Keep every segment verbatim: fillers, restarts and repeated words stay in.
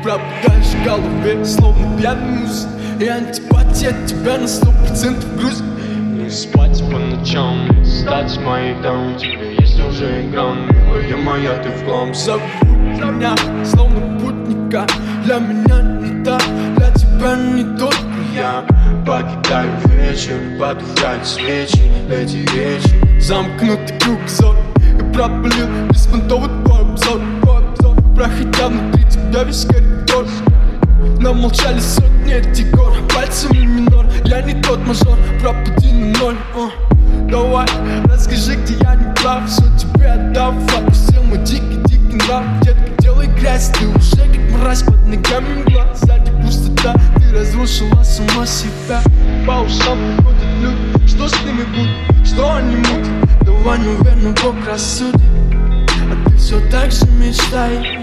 пропадаешь в голове, словно пьяный муз. И антипатия от тебя на сто процентов груз. Не спать по ночам, не стать моей дам. Тебе есть уже экран, милая моя, ты в хлам. Забудь меня, словно путника. Для меня не так, для тебя не только Я покидаю вечер, потухают свечи. Эти речи замкнутый кругозор. И пропалил беспонтовый твой обзор. Проходя внутри тебя весь коридор. Нам молчали сотни этих гор, пальцами минор. Я не тот мажор, пропади на ноль. uh. Давай, расскажи, где я не прав. Все тебе отдав, опустил мой дикий-дикий нрав. Детка, делай грязь, ты уже как мразь. Под ногами мгла, сзади пустота. Ты разрушила сама себя. По ушам приходят люди, что с ними будет, что они мутят. Давай, наверное, Бог рассудит. А ты все так же мечтай.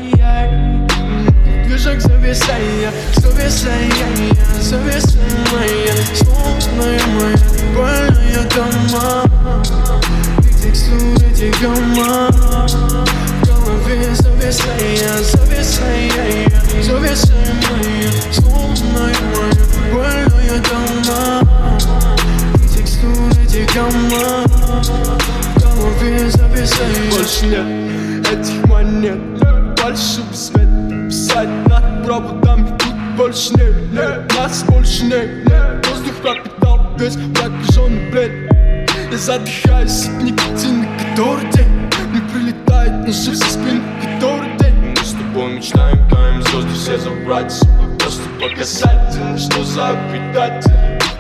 Движок завеса я, завеса я, завеса моя, словная моя, больная дома. И текстуры тягома в голове. Завеса я, завеса я, завеса моя, словная моя, больная дома. И текстуры тягома в голове. Завеса я. Больше нет этих монет, больше без света. Писать над проводами тут больше нет, нет. Нас больше нет, нет. Воздух пропитал весь прокаженный бред. Я задыхаюсь от никотина, который день не прилетает ножи со спины, который день. Мы с тобой мечтаем, таем звезды все забрать. Просто показать, что за предатель.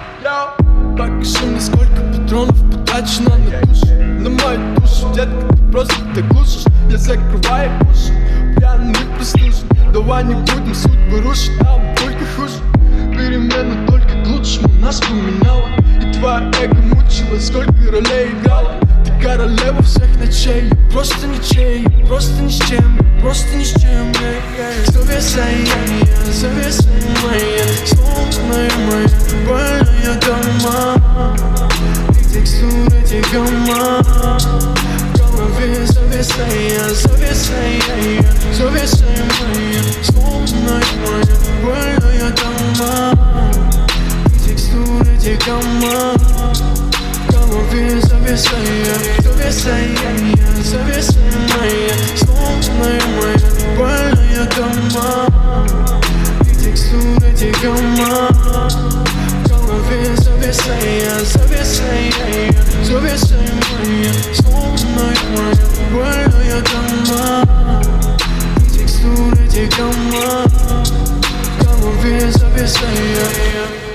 Покажи мне, сколько патронов потрачено на душу, на мою душу. Детка, ты просто так глушишь. Я закрываю уши, пьяный простужен. Давай не будем судьбы рушить, нам только хуже. Перемена только к лучшему нас поменяла. И твоя эго мучила, сколько ролей играла. Ты королева всех ночей, просто ничей, просто ни с чем, просто ни с чем. Завеса я, завеса моя, словная моя, больная дома. И текстуры тягома в голове. Завеса я, завеса я, завеса моя, словная моя, больная дома. И текстуры тягома в голове. Завеса я, завеса я, завеса моя, словная моя, больная дома. И текстуры тягома в голове. Завеса я, завеса я, завеса моя, словная моя, больная дома. И текстуры тягома в голове. Завеса я.